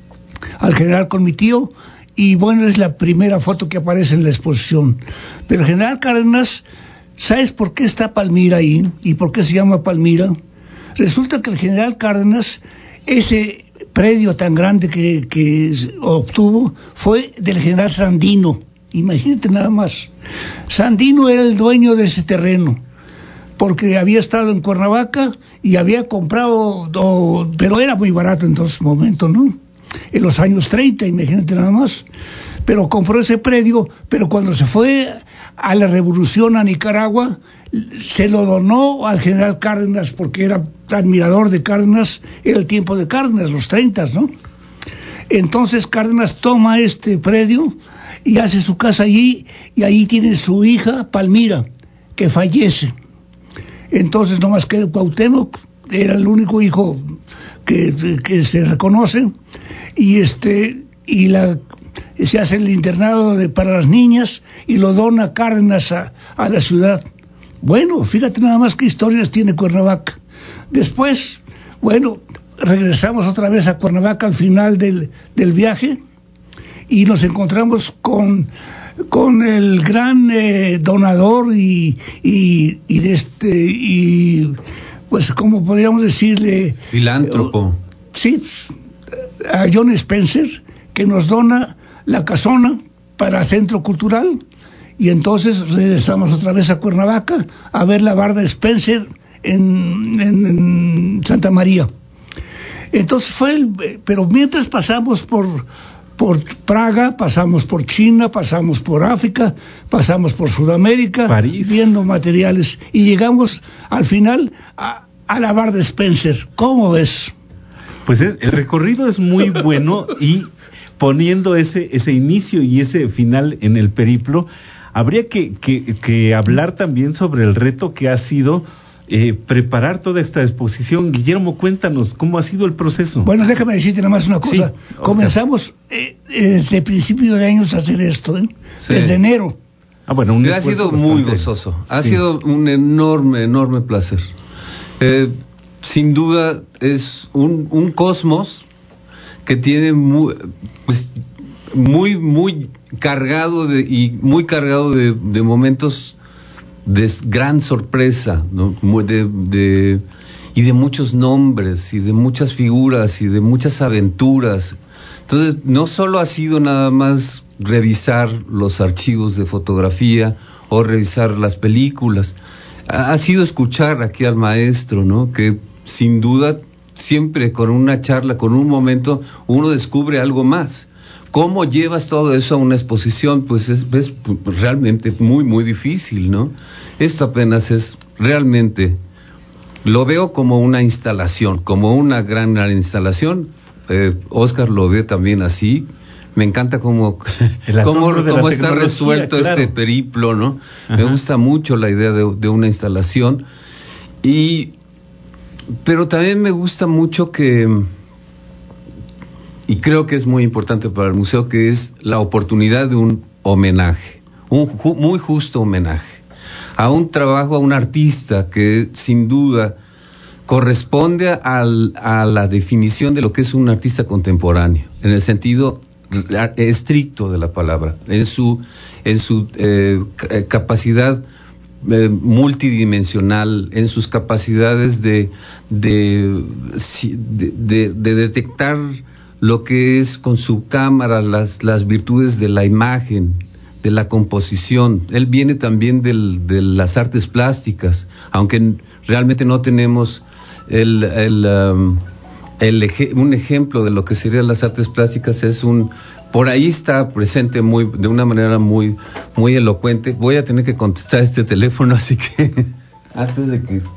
al general con mi tío, y bueno, es la primera foto que aparece en la exposición. Pero el general Cárdenas, ¿sabes por qué está Palmira ahí? ¿Y por qué se llama Palmira? Resulta que el general Cárdenas, ese predio tan grande que, que obtuvo fue del general Sandino. Imagínate nada más. Sandino era el dueño de ese terreno, porque había estado en Cuernavaca y había comprado, oh, pero era muy barato en ese momento, ¿no? En los años treinta, imagínate nada más. Pero compró ese predio, pero cuando se fue a la revolución a Nicaragua, se lo donó al general Cárdenas, porque era admirador de Cárdenas, era el tiempo de Cárdenas, los treinta, ¿no? Entonces Cárdenas toma este predio y hace su casa allí, y ahí tiene su hija Palmira, que fallece. Entonces nomás queda Cuauhtémoc, era el único hijo que, que se reconoce, y este y la se hace el internado de, para las niñas, y lo dona Cárdenas a, a la ciudad. Bueno, fíjate nada más qué historias tiene Cuernavaca. Después, bueno, regresamos otra vez a Cuernavaca al final del, del viaje, y nos encontramos con con el gran eh, donador y y, y de este y pues como podríamos decirle, filántropo. Eh, sí, a John Spencer, que nos dona la casona para Centro Cultural, y entonces regresamos otra vez a Cuernavaca a ver la barda Spencer en, en, en Santa María. Entonces fue el, pero mientras pasamos por por Praga, pasamos por China, pasamos por África, pasamos por Sudamérica, París, viendo materiales, y llegamos al final a, a la barda Spencer. ¿Cómo ves? Pues el recorrido es muy bueno, y poniendo ese ese inicio y ese final en el periplo, habría que, que, que hablar también sobre el reto que ha sido eh, preparar toda esta exposición. Guillermo, cuéntanos, ¿cómo ha sido el proceso? Bueno, déjame decirte nada más una cosa. Sí, comenzamos eh, desde principio de años a hacer esto, ¿eh? Sí. Desde enero. Ah, bueno, un ha sido bastante... muy gozoso, ha sí. sido un enorme, enorme placer. Eh, sin duda es un, un cosmos que tiene muy, pues, muy, muy cargado de, y muy cargado de, de momentos de gran sorpresa, ¿no? de, de, y de muchos nombres, y de muchas figuras, y de muchas aventuras. Entonces, no solo ha sido nada más revisar los archivos de fotografía o revisar las películas, ha, ha sido escuchar aquí al maestro, ¿no? Que sin duda siempre con una charla, con un momento, uno descubre algo más. ¿Cómo llevas todo eso a una exposición? Pues es, es realmente muy, muy difícil, ¿no? Esto apenas es realmente, lo veo como una instalación, como una gran, gran instalación. Eh, Oscar lo ve también así. Me encanta cómo, cómo, cómo está resuelto claro. este periplo, ¿no? Ajá. Me gusta mucho la idea de, de una instalación. Y, pero también me gusta mucho que... y creo que es muy importante para el museo, que es la oportunidad de un homenaje, un ju- muy justo homenaje a un trabajo, a un artista que sin duda corresponde al, a la definición de lo que es un artista contemporáneo, en el sentido estricto de la palabra, en su, en su eh, capacidad eh, multidimensional, en sus capacidades de, de, de, de, de detectar lo que es con su cámara, las, las virtudes de la imagen, de la composición. Él viene también del, de las artes plásticas, aunque realmente no tenemos el, el, um, el eje, un ejemplo de lo que serían las artes plásticas. Es un, por ahí está presente muy, de una manera muy, muy elocuente. Voy a tener que contestar este teléfono, así que antes de que...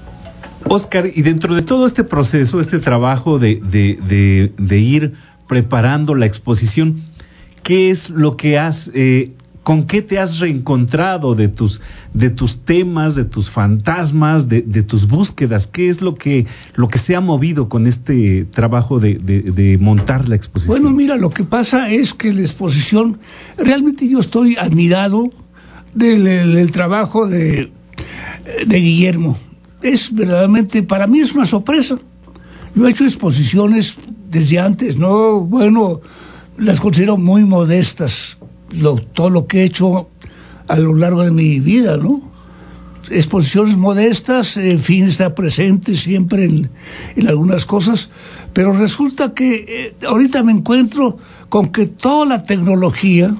Oscar, y dentro de todo este proceso, este trabajo de, de, de, de ir preparando la exposición, ¿qué es lo que has, eh, con qué te has reencontrado de tus, de tus temas, de tus fantasmas, de, de tus búsquedas? ¿Qué es lo que, lo que se ha movido con este trabajo de, de, de montar la exposición? Bueno, mira, lo que pasa es que la exposición, realmente yo estoy admirado del, del trabajo de, de Guillermo. Es verdaderamente, para mí es una sorpresa. Yo he hecho exposiciones desde antes, no, bueno, las considero muy modestas, lo, todo lo que he hecho a lo largo de mi vida, ¿no? Exposiciones modestas, en fin, está presente siempre en, en algunas cosas, pero resulta que eh, ahorita me encuentro con que toda la tecnología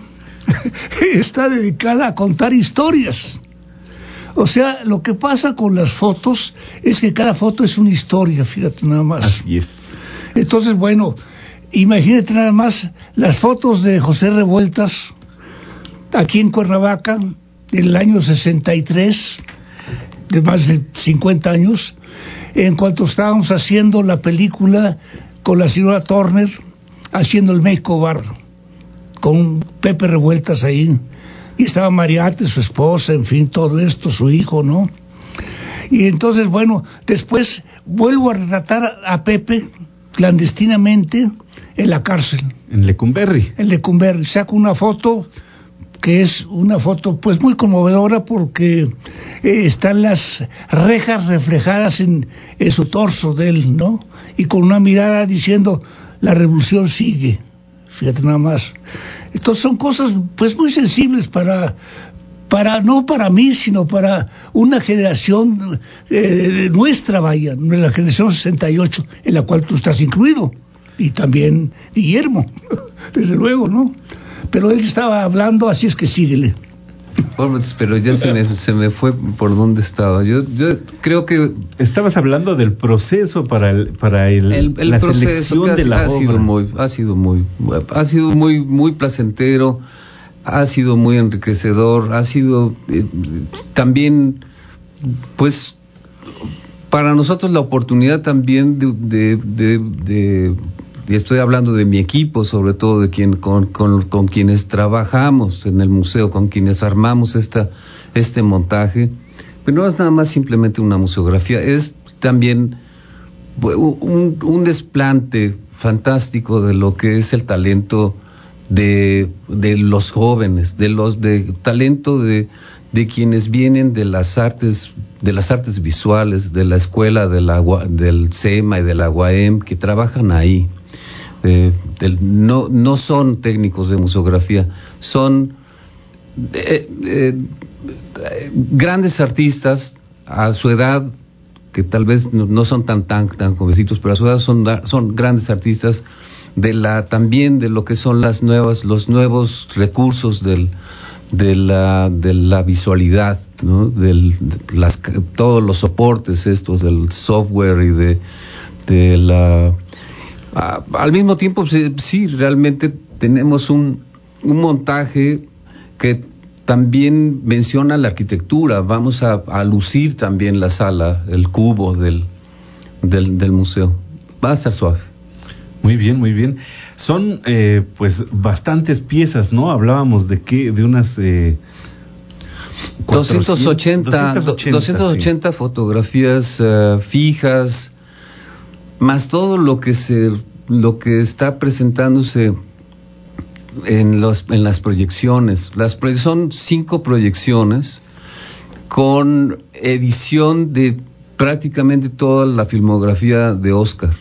está dedicada a contar historias. O sea, lo que pasa con las fotos es que cada foto es una historia, fíjate nada más. Así es. Entonces, bueno, imagínate nada más las fotos de José Revueltas aquí en Cuernavaca en el año sesenta y tres, de más de cincuenta años, en cuanto estábamos haciendo la película con la señora Turner, haciendo el makeover, con Pepe Revueltas ahí, y estaba Mariate, su esposa, en fin, todo esto, su hijo, ¿no? Y entonces, bueno, después vuelvo a retratar a, a Pepe clandestinamente en la cárcel. En Lecumberri. En Lecumberri. Saco una foto que es una foto pues muy conmovedora porque eh, están las rejas reflejadas en, en su torso de él, ¿no? Y con una mirada diciendo, la revolución sigue. Fíjate nada más. Entonces son cosas pues muy sensibles para, para no para mí, sino para una generación eh, nuestra, vaya, la generación sesenta y ocho, en la cual tú estás incluido. Y también Guillermo, desde luego, ¿no? Pero él estaba hablando, así es que síguele. Pero ya se me, se me fue por dónde estaba. Yo, yo creo que estabas hablando del proceso para el, para el, el, el la proceso selección de la ha obra. sido muy, ha sido muy, ha sido muy, muy placentero, ha sido muy enriquecedor, ha sido eh, también, pues, para nosotros la oportunidad también de, de, de, de y estoy hablando de mi equipo, sobre todo de quien con, con, con quienes trabajamos en el museo, con quienes armamos esta, este montaje, pero no es nada más simplemente una museografía, es también un, un desplante fantástico de lo que es el talento de, de los jóvenes, de los de talento de, de quienes vienen de las artes, de las artes visuales, de la escuela de la, del SEMA y de la U A M, que trabajan ahí. Eh, del, no, no son técnicos de museografía, son eh, eh, grandes artistas a su edad, que tal vez no, no son tan tan tan jovencitos, pero a su edad son, son grandes artistas de la también de lo que son las nuevas los nuevos recursos del de la de la visualidad, ¿no? Del, de las, todos los soportes estos del software y de de la Ah, al mismo tiempo, sí, sí, realmente tenemos un, un montaje que también menciona la arquitectura. Vamos a, a lucir también la sala, el cubo del, del, del museo. Va a estar suave. Muy bien, muy bien. Son, eh, pues, bastantes piezas, ¿no? Hablábamos de que, de unas... Eh, doscientos ochenta, doscientas ochenta sí. Fotografías uh, fijas, más todo lo que se lo que está presentándose en los en las proyecciones. Las son cinco proyecciones con edición de prácticamente toda la filmografía de Oscar.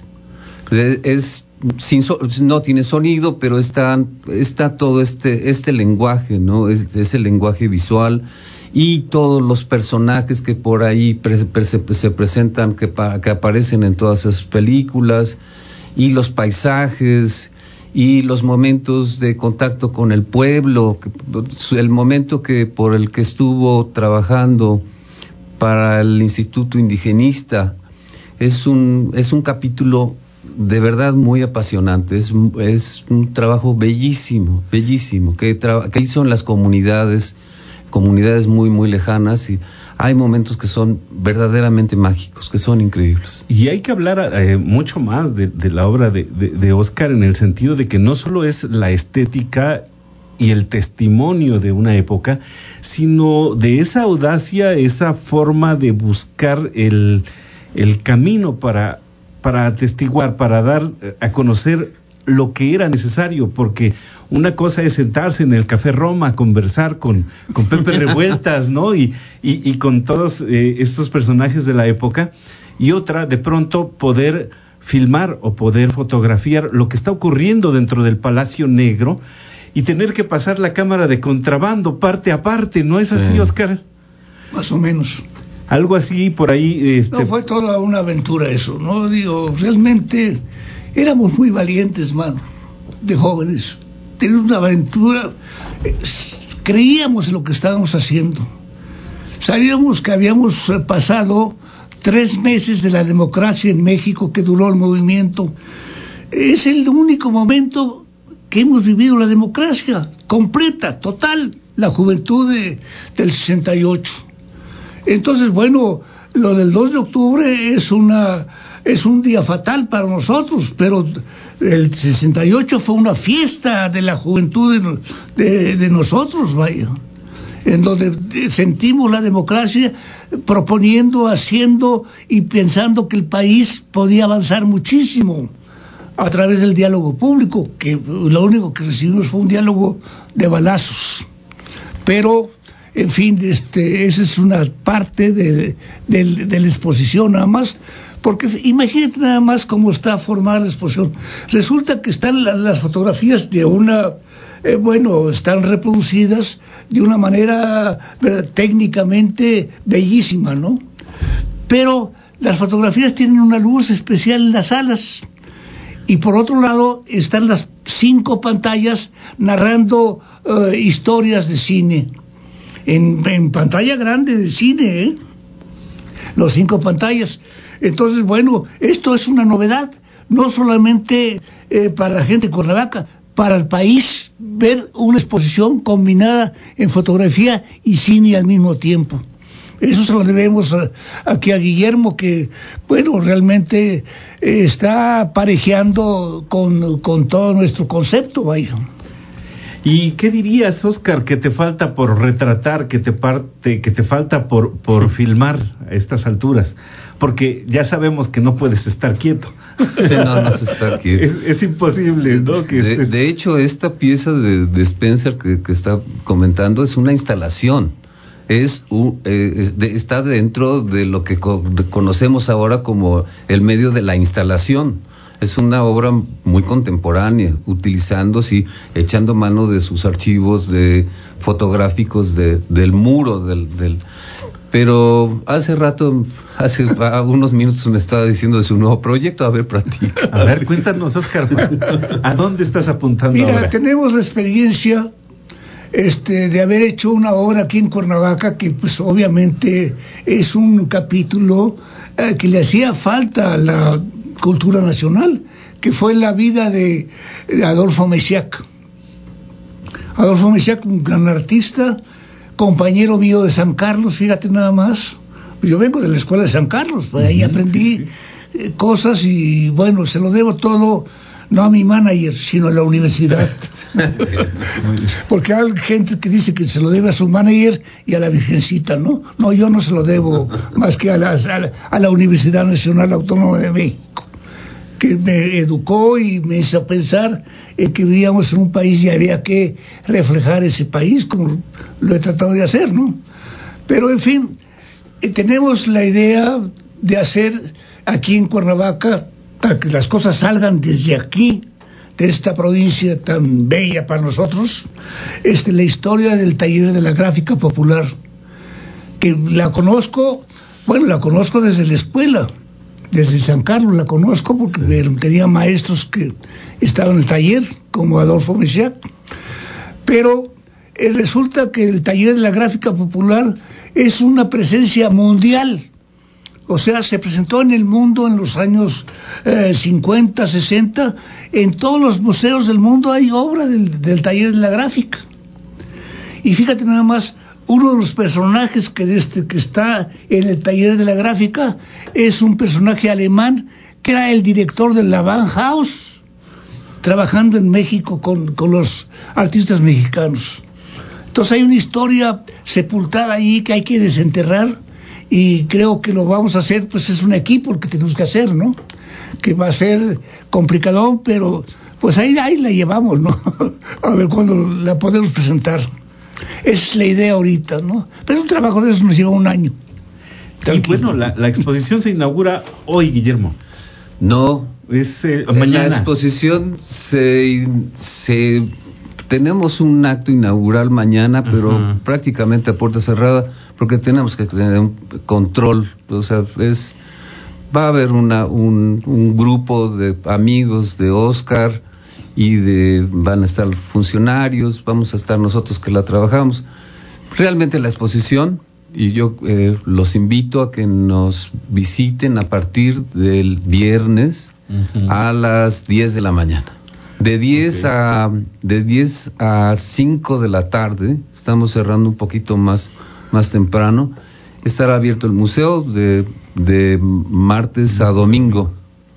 Es sin so, no tiene sonido, pero está está todo este este lenguaje, ¿no? Es, es el lenguaje visual y todos los personajes que por ahí pre, pre, se, se presentan, que, pa, que aparecen en todas esas películas, y los paisajes, y los momentos de contacto con el pueblo, que, el momento que por el que estuvo trabajando para el Instituto Indigenista, es un, es un capítulo de verdad muy apasionante, es, es un trabajo bellísimo, bellísimo, que, tra, que hizo en las comunidades, comunidades muy muy lejanas, y hay momentos que son verdaderamente mágicos, que son increíbles. Y hay que hablar eh, mucho más de, de la obra de, de, de Oscar, en el sentido de que no solo es la estética y el testimonio de una época, sino de esa audacia, esa forma de buscar el, el camino para, para atestiguar, para dar a conocer lo que era necesario, porque una cosa es sentarse en el Café Roma a conversar con, con Pepe Revueltas, ¿no? Y, y, y con todos eh, estos personajes de la época, y otra, de pronto, poder filmar o poder fotografiar lo que está ocurriendo dentro del Palacio Negro y tener que pasar la cámara de contrabando parte a parte, ¿no es así, sí. Oscar? Más o menos. Algo así por ahí. Este... No, fue toda una aventura eso, ¿no? Digo, realmente éramos muy valientes, mano, de jóvenes. Teníamos una aventura, eh, creíamos en lo que estábamos haciendo. Sabíamos que habíamos pasado tres meses de la democracia en México, que duró el movimiento. Es el único momento que hemos vivido la democracia completa, total, la juventud de, del sesenta y ocho. Entonces, bueno, lo del dos de octubre es una es un día fatal para nosotros, pero el sesenta y ocho fue una fiesta de la juventud de, de, de nosotros, vaya, en donde sentimos la democracia proponiendo, haciendo y pensando que el país podía avanzar muchísimo a través del diálogo público, que lo único que recibimos fue un diálogo de balazos. Pero, en fin, este, esa es una parte de, de, de la exposición nada más, porque imagínate nada más cómo está formada la exposición. Resulta que están la, las fotografías de una, eh, bueno, están reproducidas de una manera eh, técnicamente bellísima, ¿no? Pero las fotografías tienen una luz especial en las alas. Y por otro lado están las cinco pantallas narrando uh, historias de cine, en, en pantalla grande de cine, ¿eh? Los cinco pantallas. Entonces, bueno, esto es una novedad, no solamente eh, para la gente de Cuernavaca, para el país, ver una exposición combinada en fotografía y cine al mismo tiempo. Eso se lo debemos a, aquí a Guillermo, que, bueno, realmente eh, está parejeando con, con todo nuestro concepto, vaya. ¿Y qué dirías, Óscar, que te falta por retratar, que te parte, que te falta por, por filmar a estas alturas? Porque ya sabemos que no puedes estar quieto. Sí, no, no se está quieto. Es, es imposible, ¿no? Que de, estés... de hecho, esta pieza de, de Spencer que, que está comentando es una instalación. Es, un, eh, es de, está dentro de lo que co- conocemos ahora como el medio de la instalación. Es una obra muy contemporánea, utilizando, sí, echando mano de sus archivos de fotográficos de, del muro, del, del... Pero hace rato, hace unos minutos me estaba diciendo de su nuevo proyecto. A ver, platica. A ver, cuéntanos, Óscar, ¿a dónde estás apuntando Mira, ahora? tenemos la experiencia Este, de haber hecho una obra aquí en Cuernavaca que pues obviamente es un capítulo eh, que le hacía falta a la cultura nacional, que fue la vida de, de Adolfo Mesíac. Adolfo Mesíac, un gran artista, compañero mío de San Carlos, fíjate nada más. Yo vengo de la escuela de San Carlos, pues ahí uh-huh, aprendí sí, sí. Eh, cosas y bueno, se lo debo todo no a mi manager, sino a la universidad. Porque hay gente que dice que se lo debe a su manager y a la Virgencita, ¿no? No, yo no se lo debo más que a la, a la, a la Universidad Nacional Autónoma de México, que me educó y me hizo pensar en que vivíamos en un país y había que reflejar ese país, como lo he tratado de hacer, ¿no? Pero, en fin, eh, tenemos la idea de hacer aquí en Cuernavaca, para que las cosas salgan desde aquí, de esta provincia tan bella para nosotros, este, la historia del taller de la gráfica popular, que la conozco, bueno, la conozco desde la escuela, desde San Carlos la conozco, porque sí, tenía maestros que estaban en el taller, como Adolfo Mesíac, pero eh, resulta que el taller de la gráfica popular es una presencia mundial. O sea, se presentó en el mundo en los años eh, cincuenta, sesenta, en todos los museos del mundo hay obra del, del taller de la gráfica. Y fíjate nada más, uno de los personajes que, de este, que está en el taller de la gráfica es un personaje alemán que era el director de la Bauhaus, trabajando en México con, con los artistas mexicanos. Entonces hay una historia sepultada ahí que hay que desenterrar. Y creo que lo vamos a hacer, pues es un equipo el que tenemos que hacer, ¿no? Que va a ser complicado, pero pues ahí, ahí la llevamos, ¿no? A ver cuándo la podemos presentar. Esa es la idea ahorita, ¿no? Pero un trabajo de eso nos lleva un año. Y bueno, la, la exposición se inaugura hoy, Guillermo. No, es eh, mañana. La exposición se, se tenemos un acto inaugural mañana, pero uh-huh, prácticamente a puerta cerrada, porque tenemos que tener un control. O sea, es va a haber una un, un grupo de amigos de Óscar y de van a estar funcionarios, vamos a estar nosotros que la trabajamos. Realmente la exposición, y yo eh, los invito a que nos visiten a partir del viernes uh-huh, a las diez de la mañana. De diez okay. a de diez a cinco de la tarde, estamos cerrando un poquito más más temprano. Estará abierto el museo de de martes a domingo.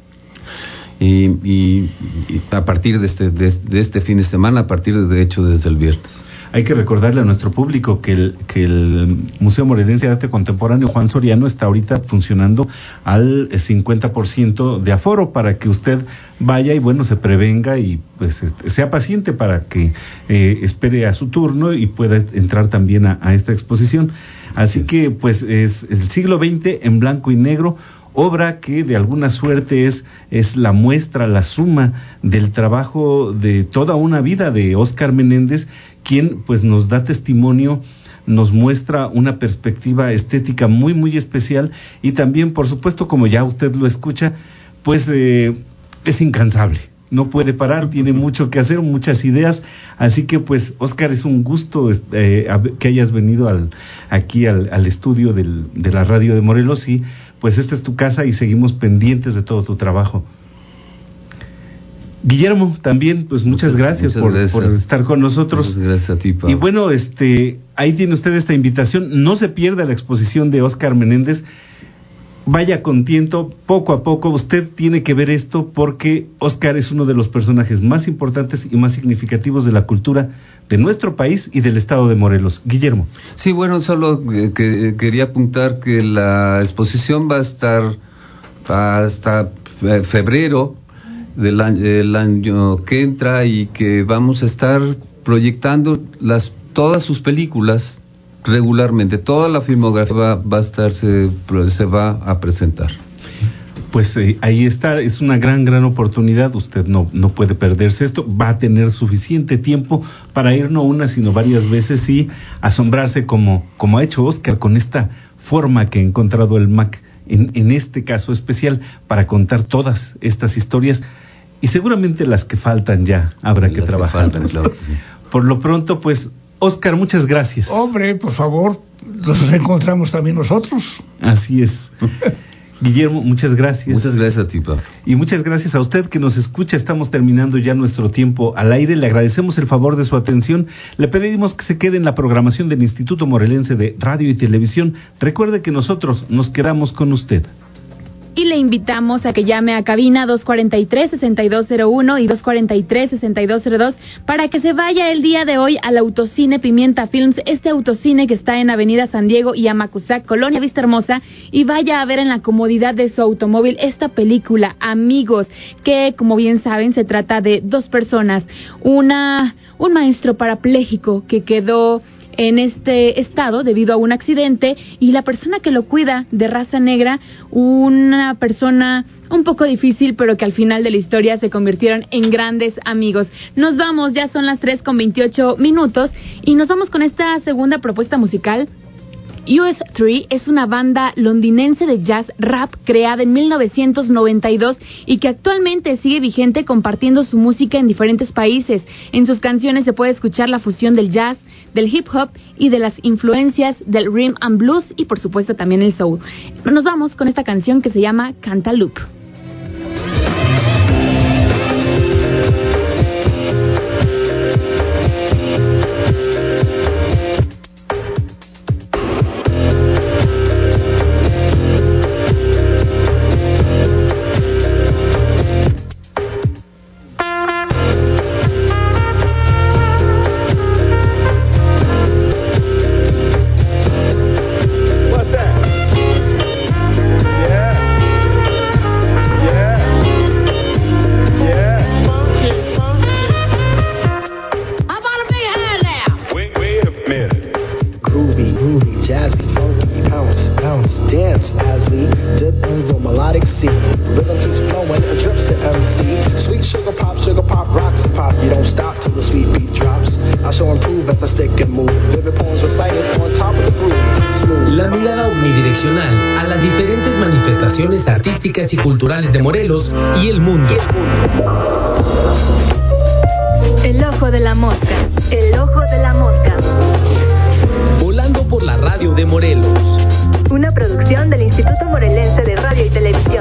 Y, y, y a partir de este, de, de este fin de semana, a partir de, de hecho desde el viernes. Hay que recordarle a nuestro público que el, que el Museo Morelense de Arte Contemporáneo Juan Soriano está ahorita funcionando al cincuenta por ciento de aforo para que usted vaya y bueno, se prevenga y pues sea paciente para que eh, espere a su turno y pueda entrar también a, a esta exposición. Así que pues es el siglo veinte en blanco y negro, obra que de alguna suerte es, es la muestra, la suma del trabajo de toda una vida de Óscar Menéndez, quien pues nos da testimonio, nos muestra una perspectiva estética muy muy especial y también por supuesto, como ya usted lo escucha, pues eh, es incansable, no puede parar, tiene mucho que hacer, muchas ideas, así que pues Óscar, es un gusto eh, que hayas venido al, aquí al, al estudio del, de la radio de Morelos y pues esta es tu casa y seguimos pendientes de todo tu trabajo. Guillermo, también, pues muchas, muchas, gracias, muchas por, gracias por estar con nosotros. Muchas gracias a ti, Pablo. Y bueno, este, ahí tiene usted esta invitación. No se pierda la exposición de Óscar Menéndez. Vaya con tiento, poco a poco. Usted tiene que ver esto porque Óscar es uno de los personajes más importantes y más significativos de la cultura de nuestro país y del estado de Morelos. Guillermo. Sí, bueno, solo que, que quería apuntar que la exposición va a estar hasta febrero del año, del año que entra y que vamos a estar proyectando las todas sus películas regularmente. Toda la filmografía va, va a estar se, se va a presentar. Pues eh, ahí está, es una gran gran oportunidad. Usted no no puede perderse esto. Va a tener suficiente tiempo para ir no una sino varias veces y asombrarse como como ha hecho Óscar con esta forma que ha encontrado el M A C en, en este caso especial para contar todas estas historias. Y seguramente las que faltan ya habrá que las trabajar. Que faltan, claro que sí. Por lo pronto, pues, Óscar, muchas gracias. Hombre, por favor, nos encontramos también nosotros. Así es. Guillermo, muchas gracias. Muchas gracias a ti, Pablo. Y muchas gracias a usted que nos escucha. Estamos terminando ya nuestro tiempo al aire. Le agradecemos el favor de su atención. Le pedimos que se quede en la programación del Instituto Morelense de Radio y Televisión. Recuerde que nosotros nos quedamos con usted. Y le invitamos a que llame a cabina dos cuatro tres, seis dos cero uno y dos cuatro tres, seis dos cero dos para que se vaya el día de hoy al Autocine Pimienta Films, este autocine que está en Avenida San Diego y Amacuzac, Colonia Vista Hermosa, y vaya a ver en la comodidad de su automóvil esta película, Amigos, que como bien saben se trata de dos personas, una un maestro parapléjico que quedó en este estado debido a un accidente y la persona que lo cuida, de raza negra, una persona un poco difícil pero que al final de la historia se convirtieron en grandes amigos. Nos vamos, ya son las tres con veintiocho minutos y nos vamos con esta segunda propuesta musical. U S tres es una banda londinense de jazz rap creada en mil novecientos noventa y dos y que actualmente sigue vigente compartiendo su música en diferentes países. En sus canciones se puede escuchar la fusión del jazz, del hip hop y de las influencias del rhythm and blues y por supuesto también el soul. Nos vamos con esta canción que se llama Cantaloupe. Artísticas y culturales de Morelos y el mundo. El ojo de la mosca. El ojo de la mosca. Volando por la radio de Morelos. Una producción del Instituto Morelense de Radio y Televisión.